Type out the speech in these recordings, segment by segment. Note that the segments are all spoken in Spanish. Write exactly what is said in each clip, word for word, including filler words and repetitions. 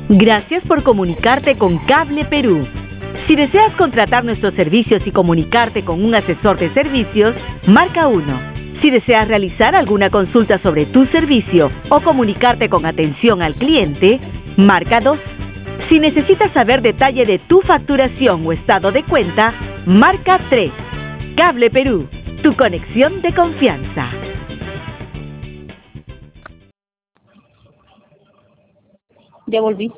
Gracias por comunicarte con Cable Perú. Si deseas contratar nuestros servicios y comunicarte con un asesor de servicios, marca uno. Si deseas realizar alguna consulta sobre tu servicio o comunicarte con atención al cliente, marca dos. Si necesitas saber detalle de tu facturación o estado de cuenta, marca tres. Cable Perú, tu conexión de confianza. Ya volví.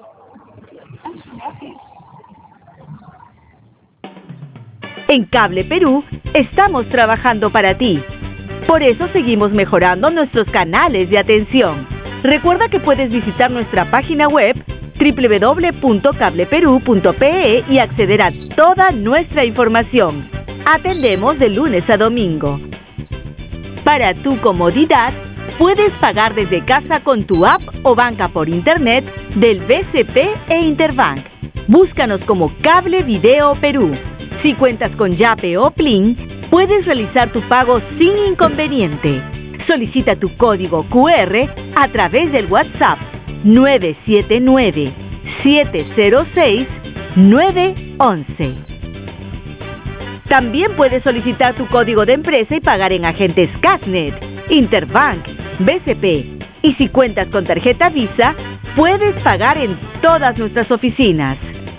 En Cable Perú estamos trabajando para ti. Por eso seguimos mejorando nuestros canales de atención. Recuerda que puedes visitar nuestra página web doble u doble u doble u punto cable perú punto pe e y acceder a toda nuestra información. Atendemos de lunes a domingo. Para tu comodidad, puedes pagar desde casa con tu app o banca por internet del B C P e Interbank. Búscanos como Cable Video Perú. Si cuentas con Yape o Plin, puedes realizar tu pago sin inconveniente. Solicita tu código cu erre a través del WhatsApp nueve siete nueve, siete cero seis, nueve once. También puedes solicitar tu código de empresa y pagar en agentes Casnet, Interbank, B C P. Y si cuentas con tarjeta Visa, puedes pagar en todas nuestras oficinas.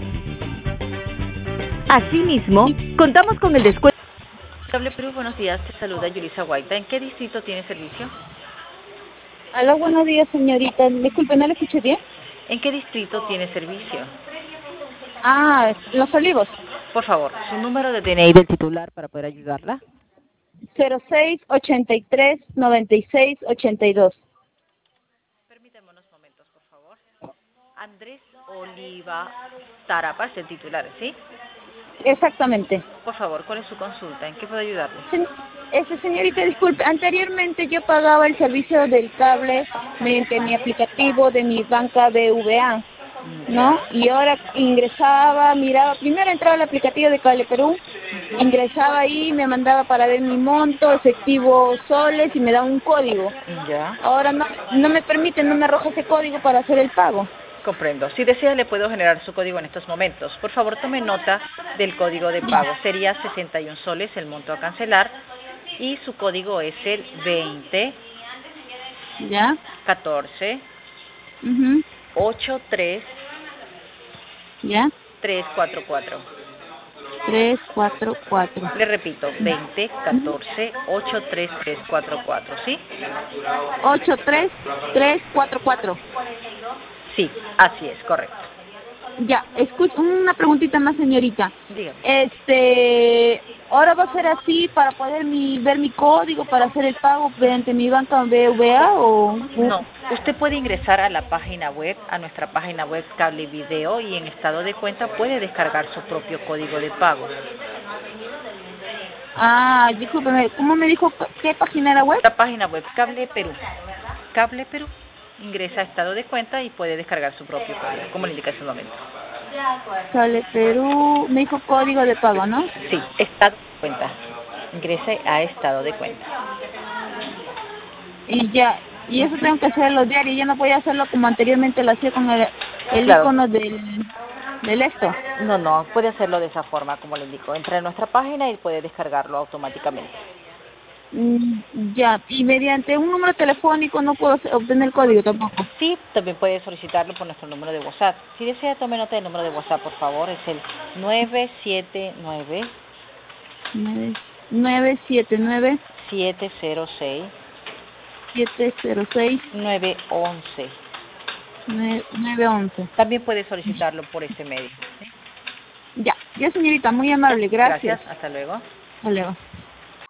Asimismo, contamos con el descuento. Cable Perú, buenos días. Te saluda Yulisa Guaita. ¿En qué distrito tiene servicio? Hola, buenos días, señorita. Disculpe, ¿no le escuché bien? ¿En qué distrito tiene servicio? Ah, Los Olivos. Por favor, su número de D N I del titular para poder ayudarla. cero seis, ochenta y tres, noventa y seis, ochenta y dos. Permítame unos momentos, por favor. Andrés Oliva Tarapa es el titular, ¿sí? Exactamente. Por favor, ¿cuál es su consulta? ¿En qué puedo ayudarle? Se- Este, señorita, disculpe, anteriormente yo pagaba el servicio del cable mediante mi aplicativo de mi banca B V A, ¿no? Y ahora ingresaba, miraba, primero entraba al aplicativo de Cable Perú, ingresaba ahí, me mandaba para ver mi monto, efectivo soles y me da un código. Ya, Ahora no, no me permite, no me arroja ese código para hacer el pago. comprendo. Si desea, le puedo generar su código en estos momentos. Por favor, tome nota del código de pago. Sería sesenta y un soles el monto a cancelar y su código es el veinte, ¿Ya? catorce, Mhm. ochenta y tres, ¿Ya? trescientos cuarenta y cuatro. tres, cuatro, cuatro. Le repito, veinte, catorce, ochenta y tres, trescientos cuarenta y cuatro, ¿sí? ocho tres tres cuatro cuatro. Sí, así es, correcto. Ya, escucha, una preguntita más, señorita. Dígame. Este, ahora va a ser así para poder mi, ver mi código para hacer el pago mediante mi banca B V A o... No, usted puede ingresar a la página web, a nuestra página web Cable Video y en estado de cuenta puede descargar su propio código de pago. Ah, discúlpeme, ¿cómo me dijo qué página era web? La página web Cable Perú. Cable Perú. Ingresa a estado de cuenta y puede descargar su propio código, como le indica en su momento. Cable Perú, me dijo código de pago, ¿no? Sí, estado de cuenta. Ingrese a estado de cuenta. Y ya, y eso tengo que hacerlo diario, ya no voy a hacerlo como anteriormente lo hacía con el, el Claro. icono del, del esto. No, no, puede hacerlo de esa forma, como le indico. Entra en nuestra página y puede descargarlo automáticamente. Mm, ya, y mediante un número telefónico no puedo hacer- obtener el código tampoco. Sí, también puede solicitarlo por nuestro número de WhatsApp. Si desea, tome nota del número de WhatsApp, por favor. Es el nueve siete nueve, nueve nueve siete nueve siete cero seis, siete cero seis nueve once. nueve once. También puede solicitarlo por ese medio. ¿Sí? Ya, ya, señorita, muy amable, gracias. Gracias, hasta luego. Hasta luego.